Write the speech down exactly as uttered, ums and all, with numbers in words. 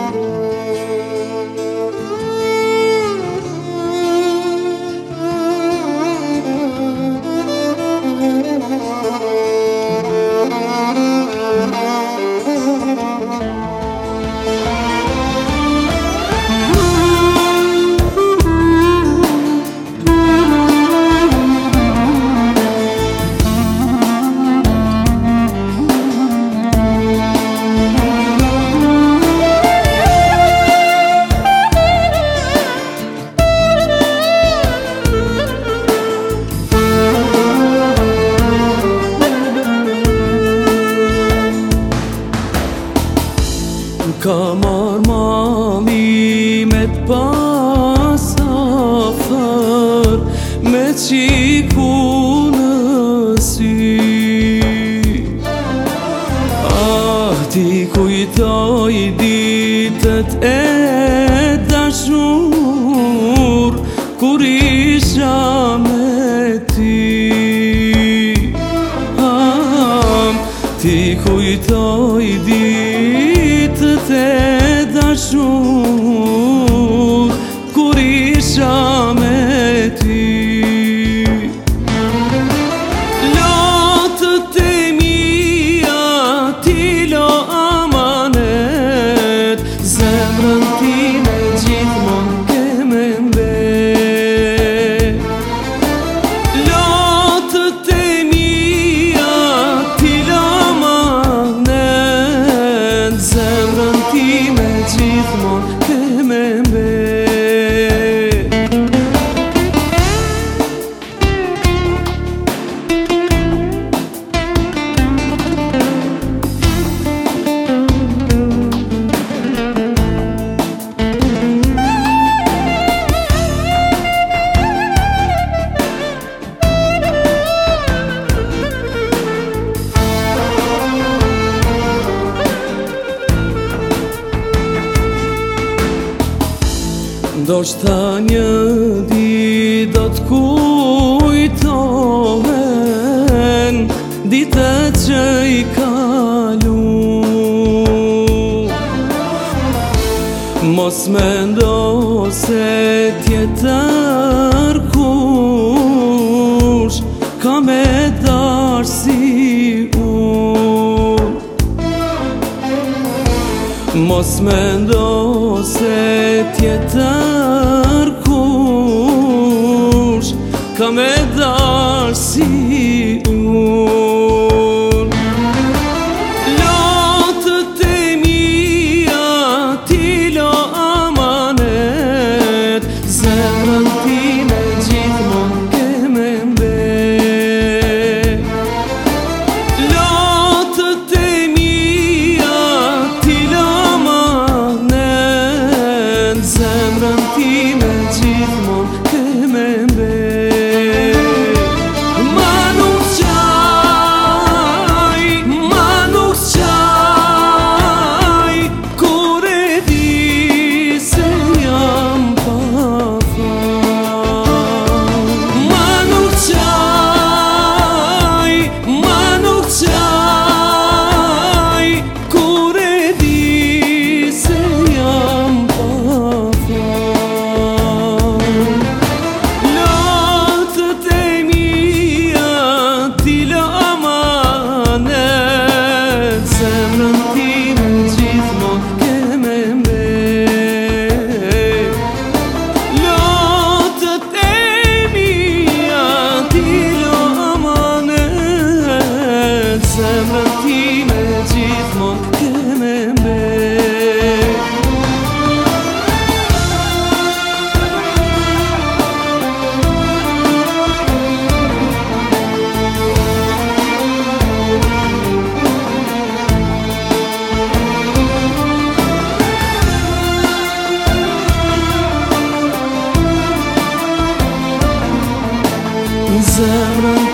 Ka mar malimet pasafër me qiku në sy. Ah, ti kujtoj ditët e dashur kur isha me ty. Ah, ti kujtoj ditët e dashur kur isha me ty. Lotët e mia ti lo amanet, zemrën time gjithmon ke me mbet. Lotët e mia ti lo amanet, zemrën time gjithmon ke me mbet. Do shta një dit do t'kujtohen ditët që i kalu. Mos mendo se tjetër kush ka me darë si unë. Mos mendo se tjetër kush ka me darë si unë. Lotët e mia ti lo amanet, zemrën time gjithmon ke me mbet. Lotët e mia ti lo amanet, zemrën time gjithmon ke me mbet. Ma nuk qaj, ma nuk qaj, kur e di se jam pa fat. Ma nuk qaj, ma nuk qaj, kur e di se jam pa fat. Lotët e mia ti lo amanet, zemrën time gjithmon ke me mbet. Lotët e mia ti lo amanet, zemrën time gjithmon ke me mbet. Zemrën